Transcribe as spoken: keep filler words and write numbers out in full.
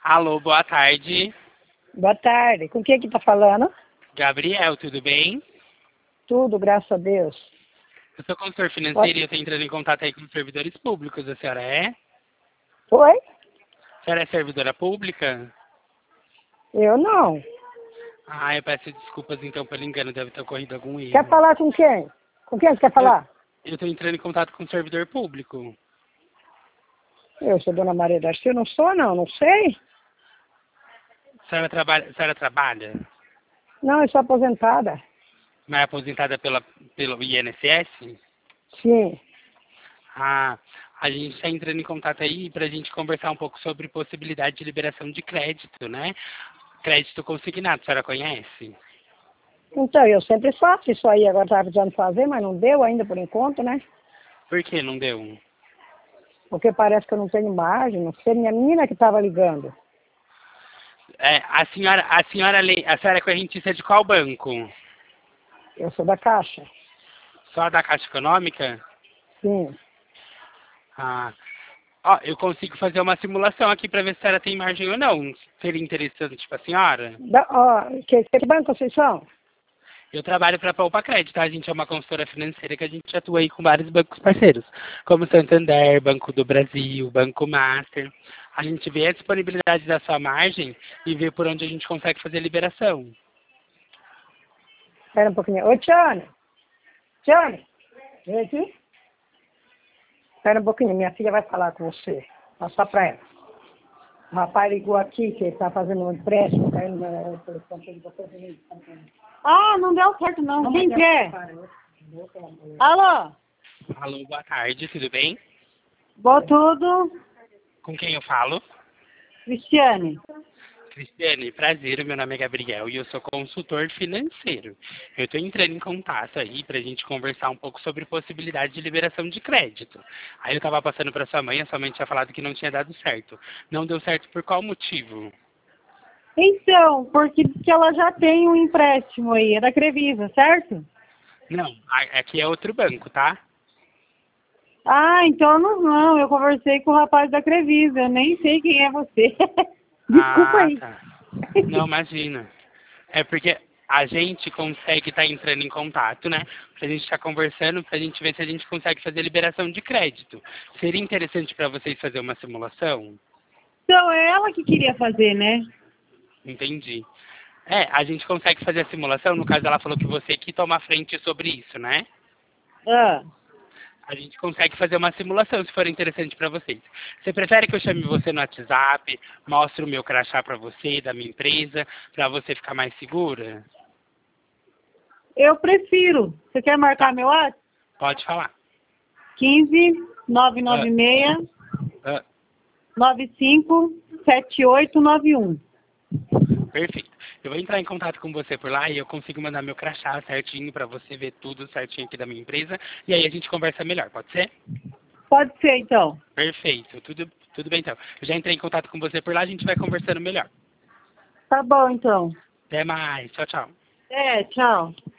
Alô, boa tarde. Boa tarde. Com quem que tá falando? Gabriel, tudo bem? Tudo, graças a Deus. Eu sou consultor financeiro e eu estou entrando em contato aí com os servidores públicos. A senhora é? Oi? A senhora é servidora pública? Eu não. Ah, eu peço desculpas então pelo engano, deve ter ocorrido algum erro. Quer falar com quem? Com quem você quer falar? Eu estou entrando em contato com o servidor público. Eu sou Dona Maria da Silva, não sou não, não sei. A senhora trabalha? A senhora trabalha? Não, eu sou aposentada. Mas é aposentada pela, pelo I N S S? Sim. Ah, a gente está entrando em contato aí para a gente conversar um pouco sobre possibilidade de liberação de crédito, né? Crédito consignado, a senhora conhece? Então, eu sempre faço isso aí, agora estava precisando fazer, mas não deu ainda por enquanto, né? Por que não deu? Porque parece que eu não tenho margem, não sei, minha menina que estava ligando. É, a senhora, a senhora, a senhora é correntista de qual banco? Eu sou da Caixa. Só da Caixa Econômica? Sim. Ah, ó, eu consigo fazer uma simulação aqui para ver se a senhora tem margem ou não. Seria interessante para a senhora? Da, ó, que, que banco vocês são? Eu trabalho para a Poupa Crédito, tá? A gente é uma consultora financeira que a gente atua aí com vários bancos parceiros, como Santander, Banco do Brasil, Banco Master. A gente vê a disponibilidade da sua margem e vê por onde a gente consegue fazer a liberação. Espera um pouquinho. Ô, Tiane. Tiane, vem aqui. Espera um pouquinho, minha filha vai falar com você. Passar para ela. O rapaz ligou aqui, que ele está fazendo um empréstimo. Tá indo, né, ah, não deu certo não. não Quem quer? Alô? Alô, boa tarde, tudo bem? Boa tudo. Com quem eu falo? Cristiane. Cristiane, prazer, meu nome é Gabriel e eu sou consultor financeiro. Eu estou entrando em contato aí para a gente conversar um pouco sobre possibilidade de liberação de crédito. Aí eu estava passando para sua mãe, a sua mãe tinha falado que não tinha dado certo. Não deu certo por qual motivo? Então, porque diz que ela já tem um empréstimo aí, é da Crevisa, certo? Não, a- aqui é outro banco, tá? Ah, então não, não, eu conversei com o rapaz da Crevisa, eu nem sei quem é você. Desculpa Ah, aí. tá. Não, imagina. É porque a gente consegue estar entrando em contato, né? Pra gente estar conversando, pra gente ver se a gente consegue fazer liberação de crédito. Seria interessante para vocês fazer uma simulação? Então, é ela que queria fazer, né? Entendi. É, a gente consegue fazer a simulação, no caso ela falou que você que toma a frente sobre isso, né? Ah. A gente consegue fazer uma simulação, se for interessante para vocês. Você prefere que eu chame você no WhatsApp, mostre o meu crachá para você, da minha empresa, para você ficar mais segura? Eu prefiro. Você quer marcar meu WhatsApp? Pode falar. quinze, nove nove seis, Ah, nove cinco, sete oito nove um. perfeito. Eu vou entrar em contato com você por lá e eu consigo mandar meu crachá certinho para você ver tudo certinho aqui da minha empresa. E aí a gente conversa melhor, pode ser? Pode ser, então. Perfeito. Tudo, tudo bem, então. Eu já entrei em contato com você por lá, a gente vai conversando melhor. Tá bom, então. Até mais. Tchau, tchau. É, tchau.